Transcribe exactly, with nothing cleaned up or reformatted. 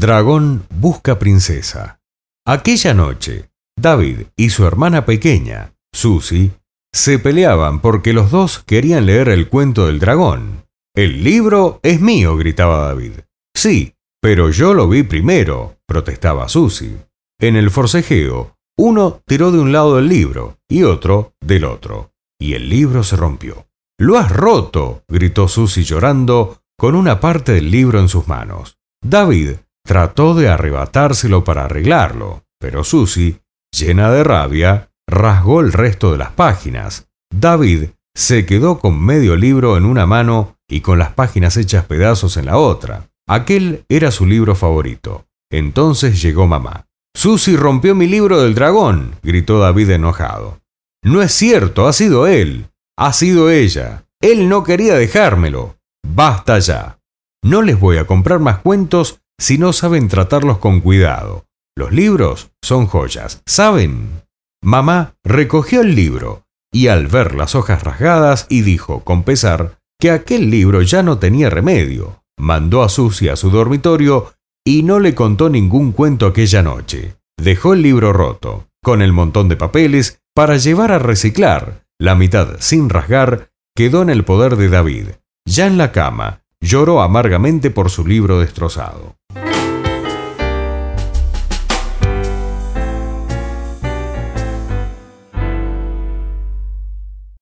Dragón busca princesa. Aquella noche, David y su hermana pequeña, Susie, se peleaban porque los dos querían leer el cuento del dragón. «El libro es mío», gritaba David. «Sí, pero yo lo vi primero», protestaba Susie. En el forcejeo, uno tiró de un lado del libro y otro del otro, y el libro se rompió. «¡Lo has roto!», gritó Susie llorando, con una parte del libro en sus manos. David trató de arrebatárselo para arreglarlo, pero Susie, llena de rabia, rasgó el resto de las páginas. David se quedó con medio libro en una mano y con las páginas hechas pedazos en la otra. Aquel era su libro favorito. Entonces llegó mamá. «Susie rompió mi libro del dragón», gritó David enojado. «No es cierto, ha sido él. Ha sido ella. Él no quería dejármelo. Basta ya. No les voy a comprar más cuentos si no saben tratarlos con cuidado. Los libros son joyas, ¿saben?». Mamá recogió el libro y al ver las hojas rasgadas y dijo con pesar que aquel libro ya no tenía remedio, mandó a Susie a su dormitorio y no le contó ningún cuento aquella noche. Dejó el libro roto, con el montón de papeles, para llevar a reciclar. La mitad, sin rasgar, quedó en el poder de David. Ya en la cama, lloró amargamente por su libro destrozado.